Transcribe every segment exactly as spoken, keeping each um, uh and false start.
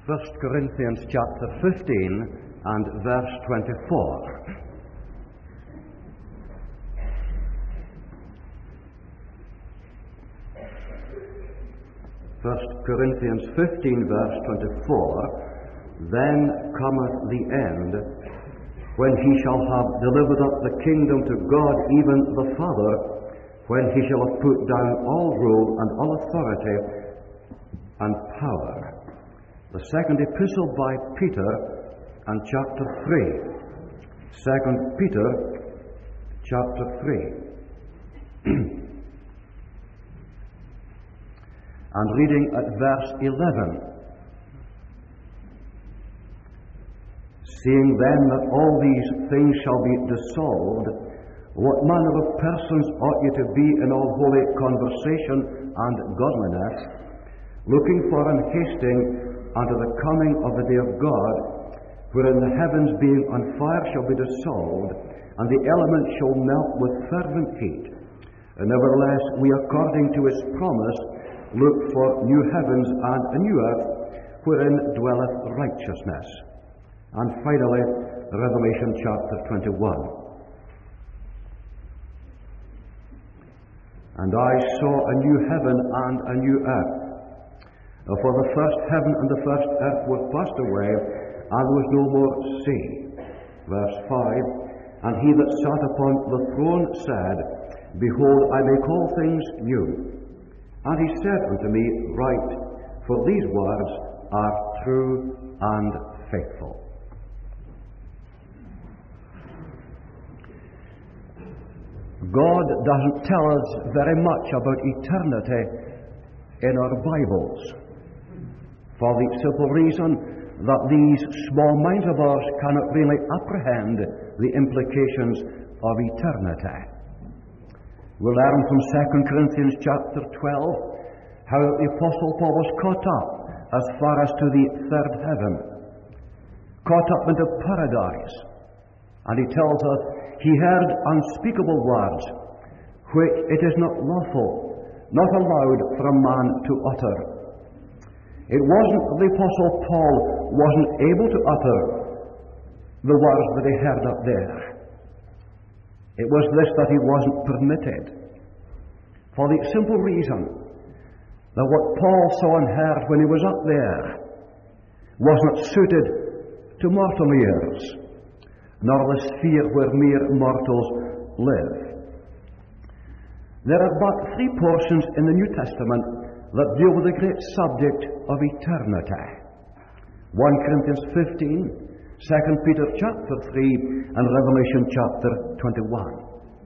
First Corinthians chapter fifteen and verse twenty-four. First Corinthians fifteen verse twenty-four. Then cometh the end, when he shall have delivered up the kingdom to God, even the Father, when he shall have put down all rule and all authority and power. The second epistle by Peter, and chapter three. Second Peter, chapter three. And reading at verse eleven. Seeing then that all these things shall be dissolved, what manner of persons ought ye to be in all holy conversation and godliness, looking for and hasting unto the coming of the day of God, wherein the heavens being on fire shall be dissolved, and the elements shall melt with fervent heat. And nevertheless we, according to his promise, look for new heavens and a new earth, wherein dwelleth righteousness. And finally, Revelation chapter twenty-one. And I saw a new heaven and a new earth. For the first heaven and the first earth were passed away, and there was no more sea. Verse five. And he that sat upon the throne said, Behold, I make all things new. And he said unto me, Write, for these words are true and faithful. God doesn't tell us very much about eternity in our Bibles, for the simple reason that these small minds of ours cannot really apprehend the implications of eternity. We learn from Second Corinthians chapter twelve how the Apostle Paul was caught up as far as to the third heaven, caught up into paradise, and he tells us he heard unspeakable words, which it is not lawful, not allowed for a man to utter. It wasn't the Apostle Paul wasn't able to utter the words that he heard up there. It was this that he wasn't permitted, for the simple reason that what Paul saw and heard when he was up there was not suited to mortal ears, nor the sphere where mere mortals live. There are but three portions in the New Testament that deal with the great subject of eternity. First Corinthians fifteen, Second Peter chapter three, and Revelation chapter twenty-one.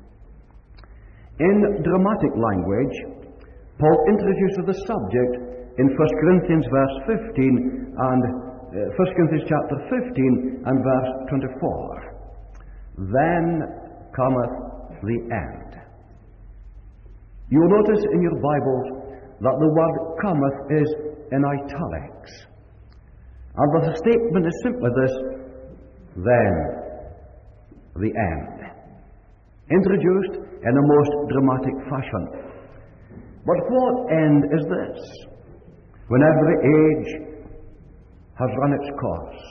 In dramatic language, Paul introduces the subject in First Corinthians verse fifteen and uh, First Corinthians chapter fifteen and verse twenty-four. Then cometh the end. You'll notice in your Bibles that the word cometh is in italics. And the statement is simply this: then the end. Introduced in a most dramatic fashion. But what end is this? When every age has run its course,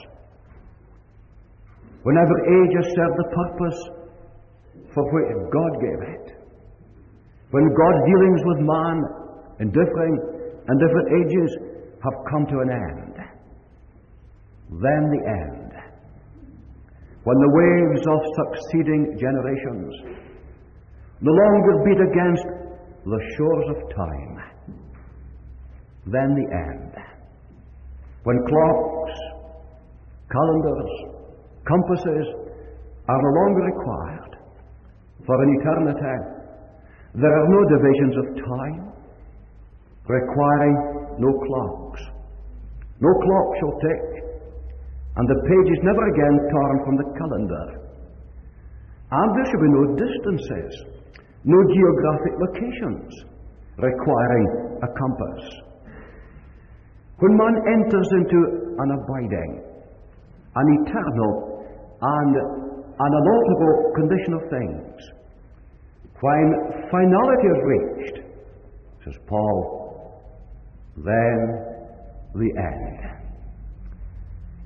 when every age has served the purpose for which God gave it, when God's dealings with man in differing and different ages have come to an end, then the end. When the waves of succeeding generations no longer beat against the shores of time, then the end. When clocks, calendars, compasses are no longer required for an eternity, there are no divisions of time, requiring no clocks. No clock shall tick, and the page is never again torn from the calendar. And there shall be no distances, no geographic locations requiring a compass. When man enters into an abiding, an eternal, and an unalterable condition of things, when finality is reached, says Paul, then the end.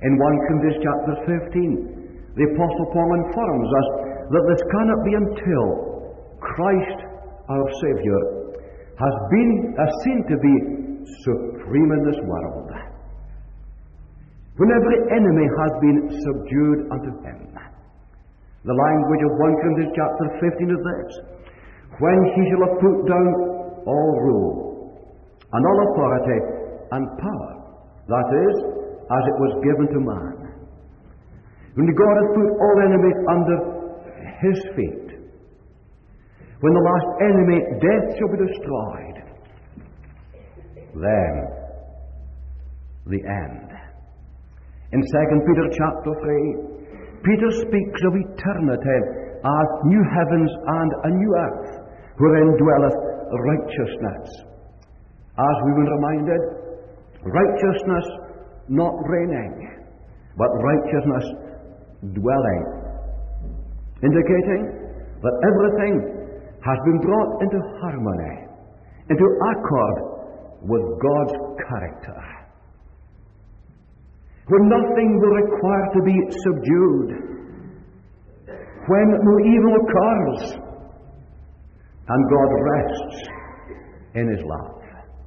In First Corinthians chapter fifteen, the Apostle Paul informs us that this cannot be until Christ, our Saviour, has been as seen to be supreme in this world. When every enemy has been subdued unto him. The language of First Corinthians chapter fifteen is this: when he shall have put down all rule, and all authority and power, that is, as it was given to man. When God has put all enemies under his feet, when the last enemy, death, shall be destroyed, then the end. In Second Peter chapter three, Peter speaks of eternity as new heavens and a new earth, wherein dwelleth righteousness. As we were reminded, righteousness not reigning, but righteousness dwelling, indicating that everything has been brought into harmony, into accord with God's character. When nothing will require to be subdued, when no evil occurs, and God rests in his love.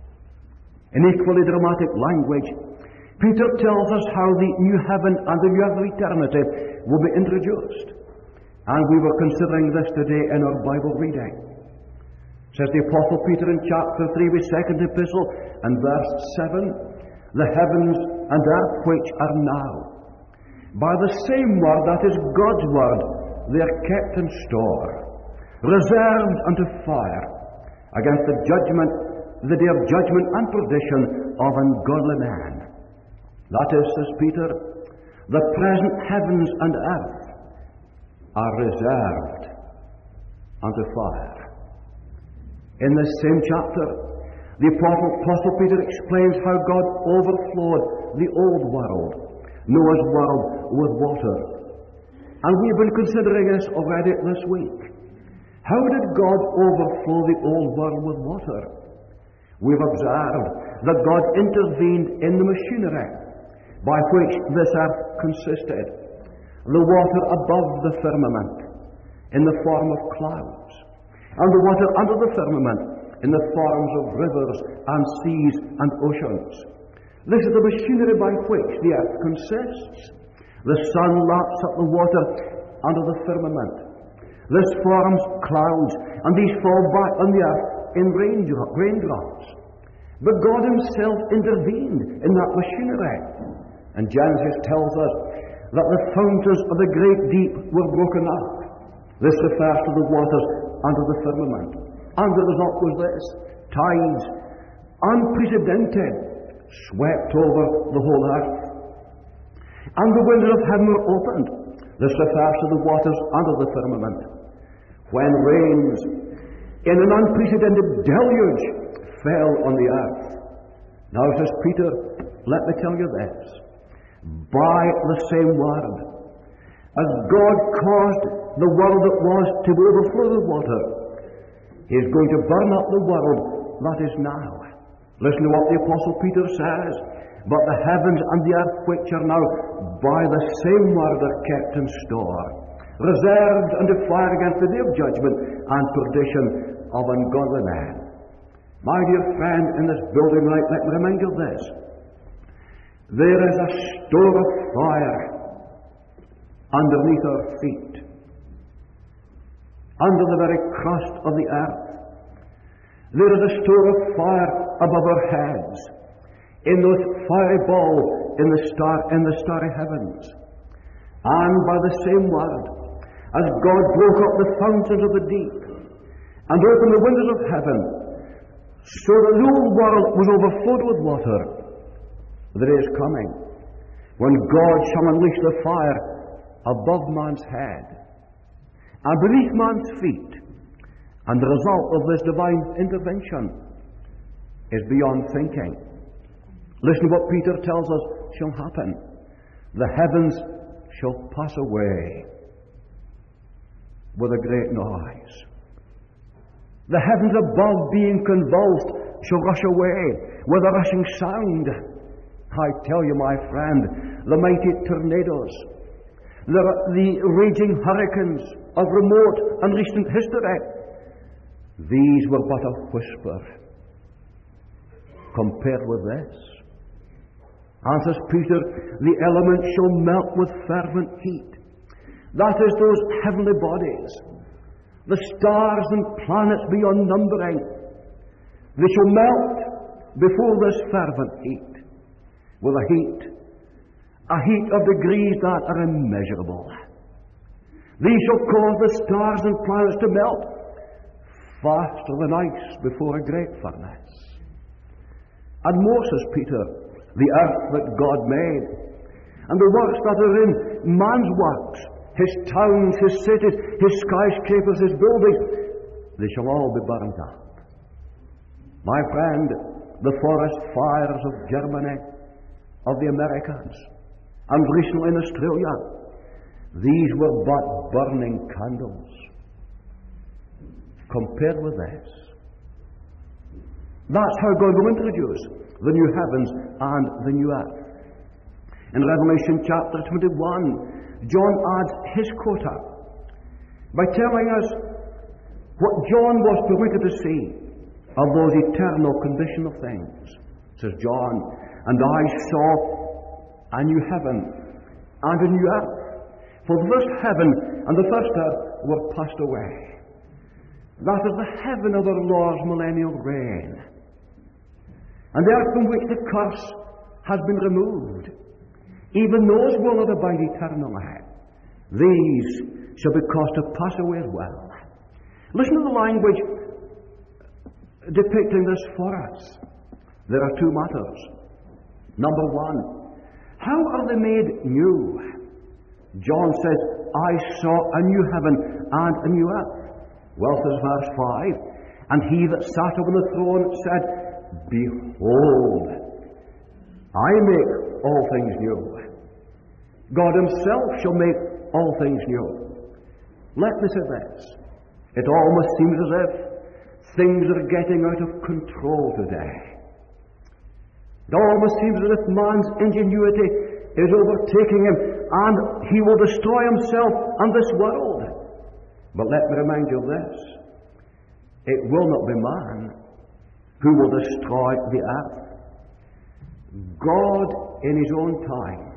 In equally dramatic language, Peter tells us how the new heaven and the new earth of eternity will be introduced. And we were considering this today in our Bible reading. Says the Apostle Peter in chapter three, his second epistle, and verse seven, the heavens and earth which are now, by the same word, that is God's word, they are kept in store, reserved unto fire, against the judgment, the day of judgment and perdition of ungodly men. That is, says Peter, the present heavens and earth are reserved unto fire. In this same chapter, the Apostle Peter explains how God overflowed the old world, Noah's world, with water. And we've been considering this already this week. How did God overflow the old world with water? We've observed that God intervened in the machinery by which this earth consisted. The water above the firmament in the form of clouds, and the water under the firmament in the forms of rivers and seas and oceans. This is the machinery by which the earth consists. The sun laps up the water under the firmament. This forms clouds, and these fall back on the earth in raindrops. But God himself intervened in that machinery. And Genesis tells us that the fountains of the great deep were broken up. This refers to the waters under the firmament. And the result was this: tides, unprecedented, swept over the whole earth. And the windows of heaven were opened. This refers to the waters under the firmament. When rains in an unprecedented deluge fell on the earth. Now, says Peter, let me tell you this: by the same word, as God caused the world that was to overflow with water, he is going to burn up the world that is now. Listen to what the Apostle Peter says: but the heavens and the earth which are now, by the same word are kept in store, reserved unto fire against the day of judgment and perdition of ungodly men. My dear friend, in this building light, let me remind you of this: there is a store of fire underneath our feet, under the very crust of the earth. There is a store of fire above our heads, in those fiery balls in the star in the starry heavens. And by the same word, as God broke up the fountains of the deep and opened the windows of heaven, so that the whole world was overflowed with water, the day is coming when God shall unleash the fire above man's head and beneath man's feet. And the result of this divine intervention is beyond thinking. Listen to what Peter tells us shall happen: the heavens shall pass away with a great noise. The heavens above, being convulsed, shall rush away with a rushing sound. I tell you, my friend, the mighty tornadoes, the, the raging hurricanes of remote and recent history, these were but a whisper compared with this. Answers Peter, the elements shall melt with fervent heat. That is, those heavenly bodies, the stars and planets beyond numbering, they shall melt before this fervent heat, with a heat, a heat of degrees that are immeasurable. These shall cause the stars and planets to melt faster than ice before a great furnace. And more, says Peter, the earth that God made, and the works that are in man's works, his towns, his cities, his skyscrapers, his buildings, they shall all be burnt up. My friend, the forest fires of Germany, of the Americas, and recently in Australia, these were but burning candles compared with this. That's how God will introduce the new heavens and the new earth. In Revelation chapter twenty-one, John adds his quota by telling us what John was permitted to see of those eternal condition of things. Says John, and I saw a new heaven and a new earth. For the first heaven and the first earth were passed away. That is the heaven of our Lord's millennial reign. And the earth from which the curse has been removed. Even those will not abide eternally. These shall be caused to pass away as well. Listen to the language depicting this for us. There are two matters. Number one, how are they made new? John says, I saw a new heaven and a new earth. Well, says verse five, and he that sat upon the throne said, behold, I make all things new. God himself shall make all things new. Let me say this. It almost seems as if things are getting out of control today. It almost seems as if man's ingenuity is overtaking him and he will destroy himself and this world. But let me remind you of this. It will not be man who will destroy the earth. God in his own time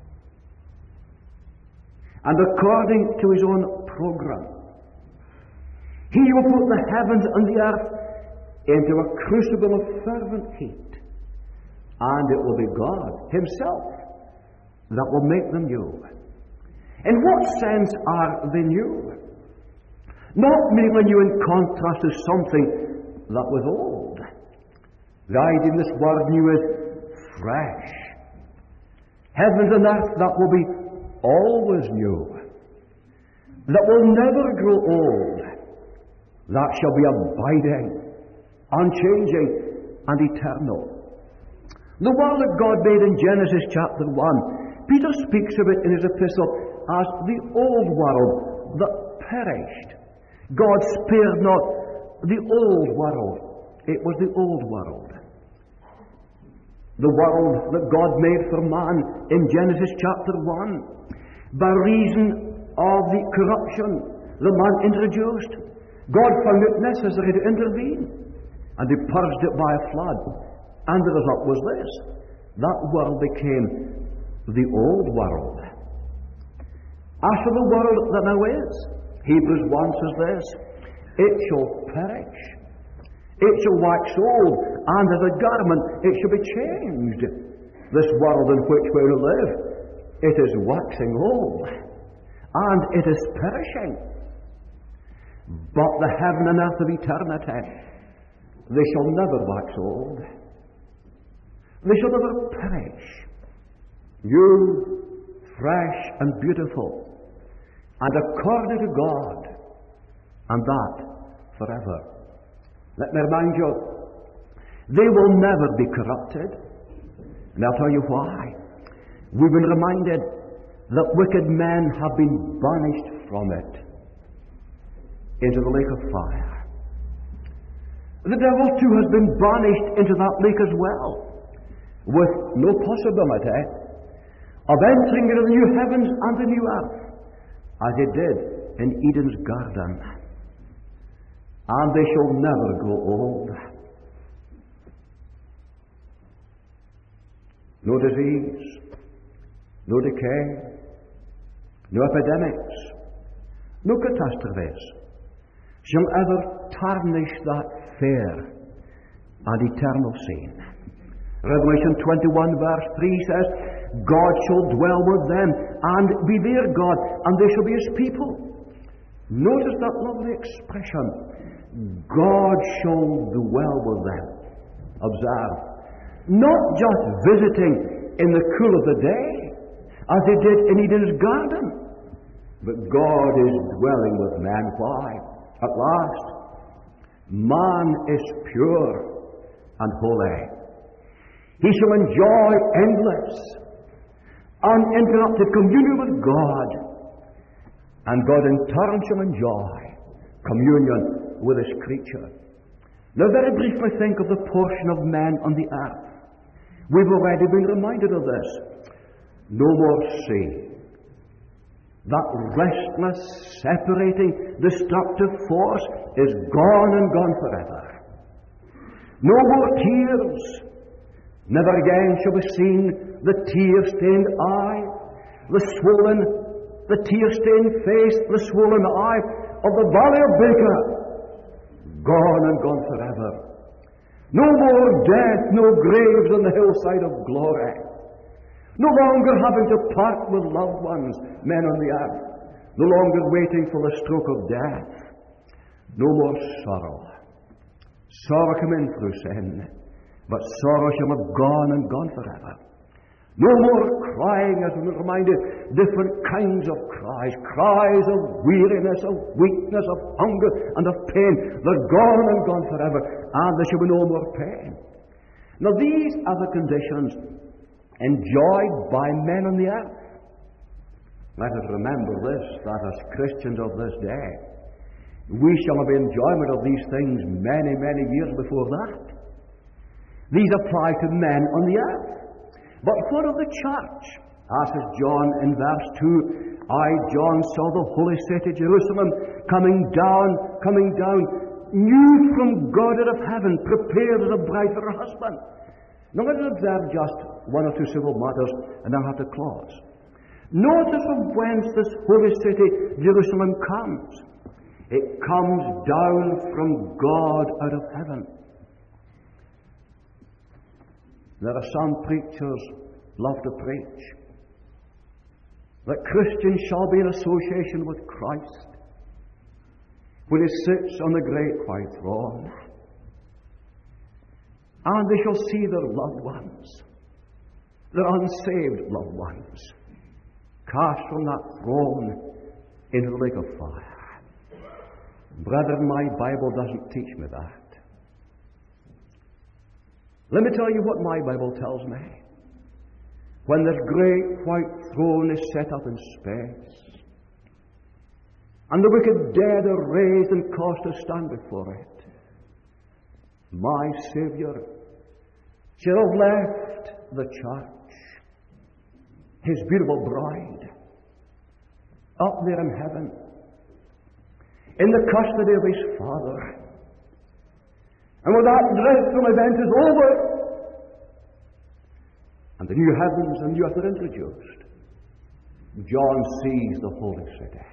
and according to his own program, he will put the heavens and the earth into a crucible of fervent heat, and it will be God himself that will make them new. In what sense are they new? Not merely new in contrast to something that was old. The idea in this word new is fresh. Heavens and earth that will be always new, that will never grow old, that shall be abiding, unchanging, and eternal. The world that God made in Genesis chapter one, Peter speaks of it in his epistle as the old world that perished. God spared not the old world. It was the old world. The world that God made for man in Genesis chapter one, by reason of the corruption the man introduced, God found it necessary to intervene, and he purged it by a flood. And the result was this: that world became the old world. As for the world that now is, Hebrews one says this, it shall perish, it shall wax old, and as a garment it shall be changed. This world in which we live, it is waxing old, and it is perishing. But the heaven and earth of eternity, they shall never wax old. They shall never perish. New, fresh, and beautiful, and according to God, and that forever. Let me remind you, they will never be corrupted. And I'll tell you why. We've been reminded that wicked men have been banished from it into the lake of fire. The devil too has been banished into that lake as well. with no possibility of entering into the new heavens and the new earth, as it did in Eden's garden. And they shall never grow old. No disease, no decay, no epidemics, no catastrophes shall ever tarnish that fair and eternal scene. Revelation twenty-one verse three says, God shall dwell with them and be their God, and they shall be his people. Notice that lovely expression, God shall dwell with them. Observe, not just visiting in the cool of the day, as he did in Eden's garden, but God is dwelling with man. Why? At last, man is pure and holy. He shall enjoy endless, uninterrupted communion with God, and God in turn shall enjoy communion with his creature. Now, very briefly think of the portion of men on the earth. We've already been reminded of this. No more sea. That restless, separating, destructive force is gone and gone forever. No more tears. Never again shall be seen the tear-stained eye, the swollen, the tear-stained face, the swollen eye of the valley of Baker. Gone and gone forever. No more death, no graves on the hillside of glory. No longer having to part with loved ones, men on the earth. No longer waiting for the stroke of death. No more sorrow. Sorrow come in through sin, but sorrow shall have gone and gone forever. No more crying, as we were reminded, different kinds of cries. Cries of weariness, of weakness, of hunger, and of pain. They're gone and gone forever, and there shall be no more pain. Now these are the conditions enjoyed by men on the earth. Let us remember this, that as Christians of this day, we shall have enjoyment of these things many, many years before that. These apply to men on the earth. But what of the church? Asks John in verse two, I, John, saw the holy city Jerusalem coming down, coming down, new from God out of heaven, prepared as a bride for her husband. Now let us observe just one or two civil matters, and I'll have to close. Notice from whence this holy city Jerusalem comes. It comes down from God out of heaven. There are some preachers love to preach that Christians shall be in association with Christ when he sits on the great white throne, and they shall see their loved ones, their unsaved loved ones, cast from that throne into the lake of fire. Brethren, my Bible doesn't teach me that. Let me tell you what my Bible tells me. When this great white throne is set up in space, and the wicked dead are raised and caused to stand before it, my Saviour shall have left the church, his beautiful bride, up there in heaven, in the custody of his Father. And when that dreadful event is over, and the new heavens and new earth are introduced, John sees the holy city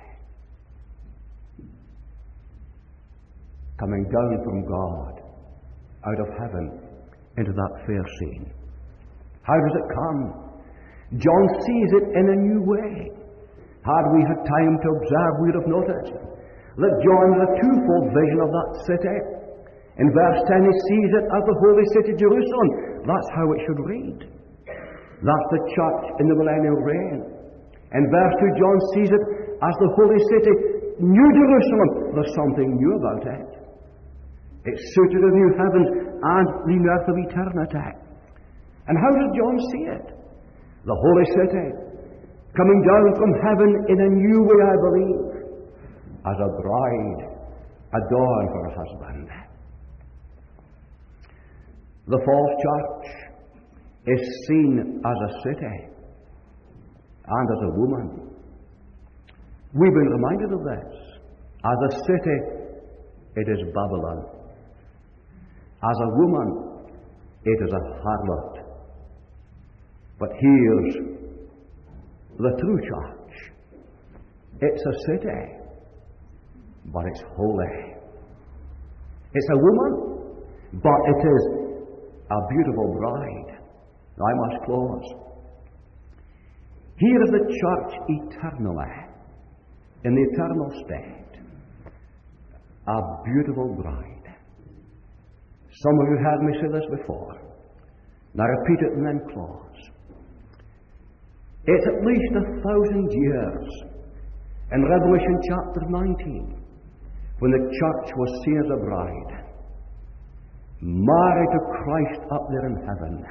coming down from God out of heaven into that fair scene. How does it come? John sees it in a new way. Had we had time to observe, we'd have noticed that John had a twofold vision of that city. In verse ten, he sees it as the holy city Jerusalem. That's how it should read. That's the church in the millennial reign. In verse two, John sees it as the holy city, New Jerusalem. There's something new about it. It's suited to the new heavens and the new earth of eternity. And how does John see it? The holy city coming down from heaven in a new way, I believe, as a bride adorned for her husband. The false church is seen as a city and as a woman. We've been reminded of this. As a city, it is Babylon. As a woman, it is a harlot. But here's the true church. It's a city, but it's holy. It's a woman, but it is a beautiful bride. Now I must close. Here is the church eternally, in the eternal state. A beautiful bride. Some of you heard me say this before. Now repeat it and then close. It's at least a thousand years in Revelation chapter nineteen, when the church was seen as a bride, married to Christ up there in heaven.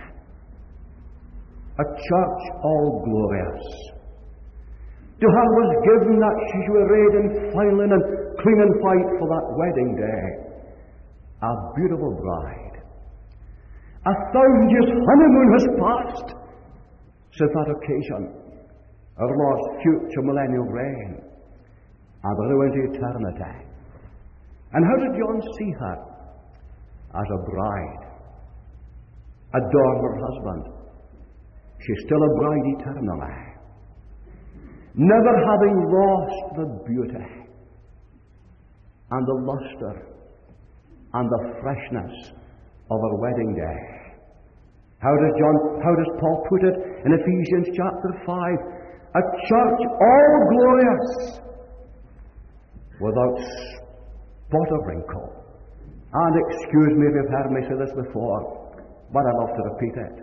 A church all glorious. To her was given that she should be arrayed in fine linen, clean and white for that wedding day. A beautiful bride. A thousand years honeymoon has passed since that occasion, our Lord's future millennial reign, and through into eternity. And how did John see her? As a bride, adorned her husband. She's still a bride eternally, never having lost the beauty and the lustre and the freshness of her wedding day. How does John, how does Paul put it in Ephesians chapter five? A church all glorious, without spot or wrinkle. And excuse me if you've heard me say this before, but I love to repeat it.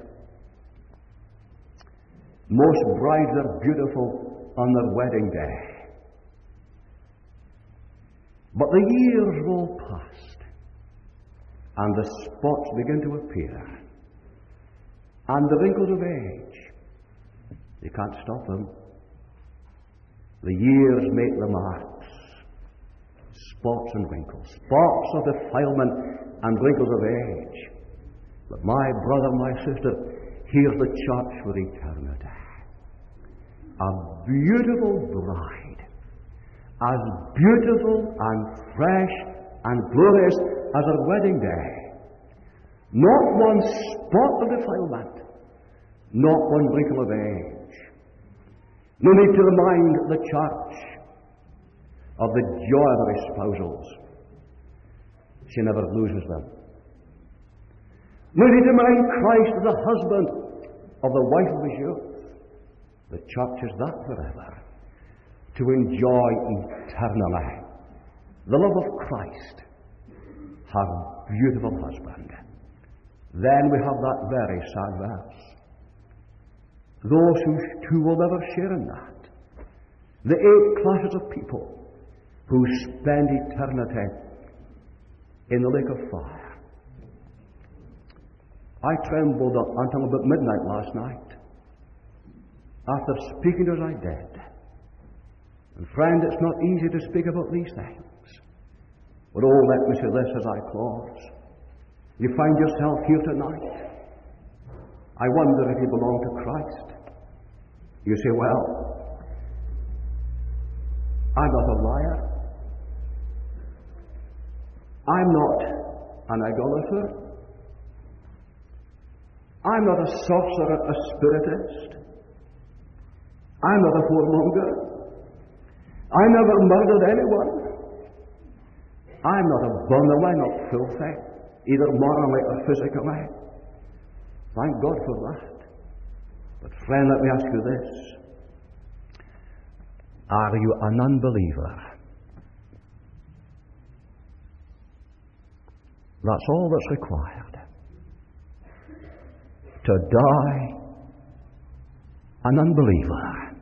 Most brides are beautiful on their wedding day. But the years roll past, and the spots begin to appear, and the wrinkles of age. You can't stop them. The years make the marks. Spots and wrinkles. Spots of defilement and wrinkles of age. But my brother, my sister, here's the church for eternity. A beautiful bride. As beautiful and fresh and glorious as her wedding day. Not one spot of defilement. Not one wrinkle of age. No need to remind the church of the joy of her espousals. She never loses them. No need to remind Christ the husband of the wife of his youth. The church is that forever, to enjoy eternally the love of Christ, her beautiful husband. Then we have that very sad verse. Those who, who will never share in that. The eight classes of people who spend eternity in the lake of fire. I trembled until about midnight last night, after speaking as I did. And friend, it's not easy to speak about these things. But oh, let me say this as I close. You find yourself here tonight. I wonder if you belong to Christ. You say, well, I'm not a liar. I'm not an idolater. I'm not a sorcerer, a spiritist. I'm not a whoremonger. I never murdered anyone. I'm not a bundle. I'm not filthy, either morally or physically. Thank God for that. But friend, let me ask you this. Are you an unbeliever? That's all that's required. To die an unbeliever,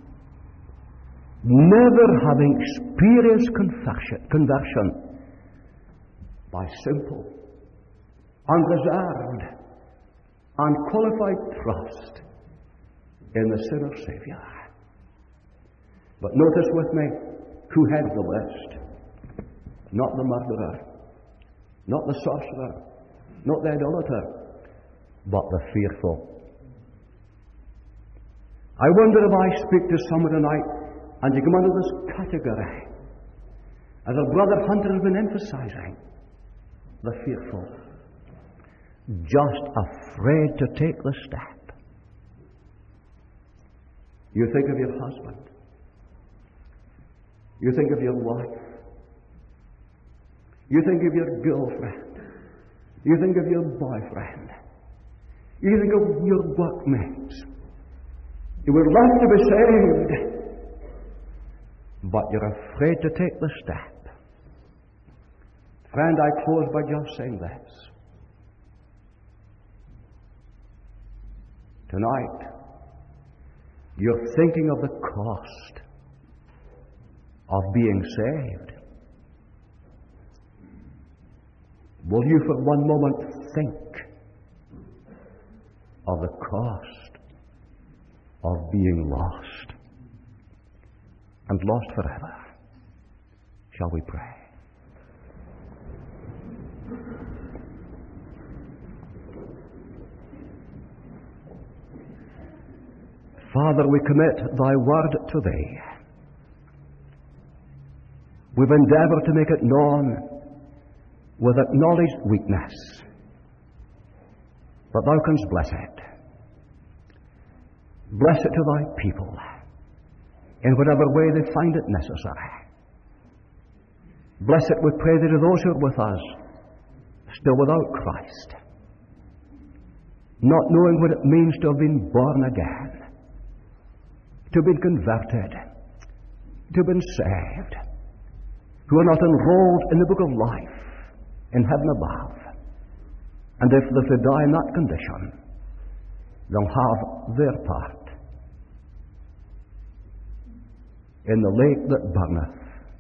never having experienced conversion, conversion by simple, unreserved, unqualified trust in the sinner Savior. But notice with me who heads the list. Not the murderer, not the sorcerer, not the idolater, but the fearful, I wonder if I speak to someone tonight and you come under this category, as our brother Hunter has been emphasizing, the fearful, just afraid to take the step. You think of your husband. You think of your wife. You think of your girlfriend. You think of your boyfriend. You think of your workmates. You would love to be saved, but you're afraid to take the step. Friend, I close by just saying this. Tonight, you're thinking of the cost of being saved. Will you for one moment think of the cost of being lost and lost forever? Shall we pray? Father, we commit thy word to thee. We've endeavored to make it known with acknowledged weakness, but thou canst bless it. Bless it to thy people in whatever way they find it necessary. Bless it, we pray thee, to those who are with us, still without Christ, not knowing what it means to have been born again, to have been converted, to have been saved, who are not enrolled in the book of life in heaven above. And if they die in that condition, they'll have their part in the lake that burneth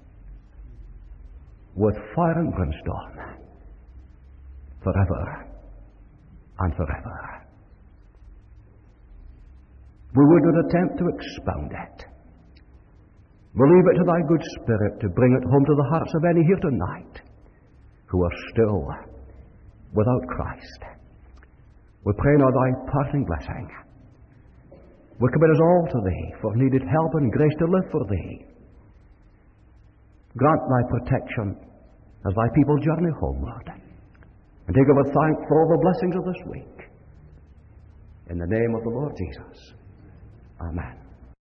with fire and brimstone forever and forever. We would not attempt to expound it. We'll leave it to thy good Spirit to bring it home to the hearts of any here tonight who are still without Christ. We pray now thy parting blessing. We commit us all to thee for needed help and grace to live for thee. Grant thy protection as thy people journey homeward. And take over thanks for all the blessings of this week. In the name of the Lord Jesus. Amen.